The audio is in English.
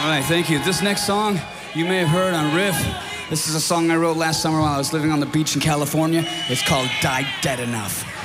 All right, thank you. This next song you may have heard on Riff. This is a song I wrote last summer while I was living on the beach in California. It's called Die Dead Enough.